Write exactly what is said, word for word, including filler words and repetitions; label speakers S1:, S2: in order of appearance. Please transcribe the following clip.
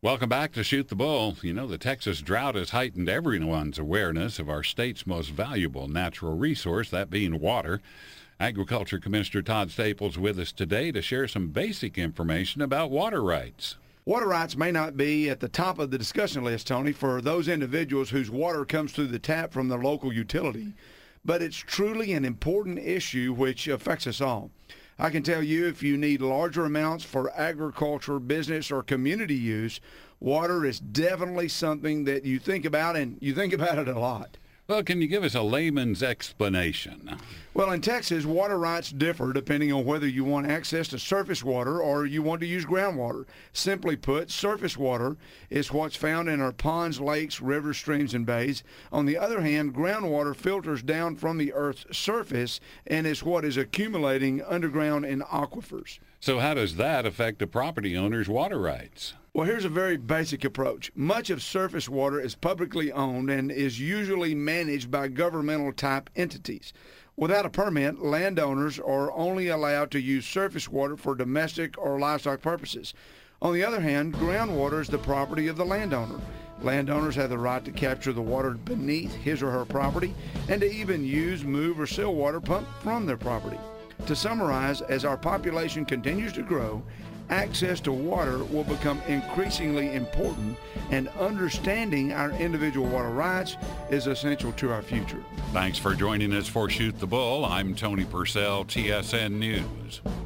S1: Welcome back to Shoot the Bull. You know, the Texas drought has heightened everyone's awareness of our state's most valuable natural resource, that being water. Agriculture Commissioner Todd Staples with us today to share some basic information about water rights.
S2: Water rights may not be at the top of the discussion list, Tony, for those individuals whose water comes through the tap from their local utility, but it's truly an important issue which affects us all. I can tell you if you need larger amounts for agriculture, business, or community use, water is definitely something that you think about, and you think about it a lot.
S1: Well, can you give us a layman's explanation?
S2: Well, in Texas, water rights differ depending on whether you want access to surface water or you want to use groundwater. Simply put, surface water is what's found in our ponds, lakes, rivers, streams, and bays. On the other hand, groundwater filters down from the Earth's surface and is what is accumulating underground in aquifers.
S1: So how does that affect a property owner's water rights?
S2: Well, here's a very basic approach. Much of surface water is publicly owned and is usually managed by governmental type entities. Without a permit, landowners are only allowed to use surface water for domestic or livestock purposes. On the other hand, groundwater is the property of the landowner. Landowners have the right to capture the water beneath his or her property and to even use, move, or sell water pumped from their property. To summarize, as our population continues to grow, access to water will become increasingly important, and understanding our individual water rights is essential to our future.
S1: Thanks for joining us for Shoot the Bull. I'm Tony Purcell, T S N News.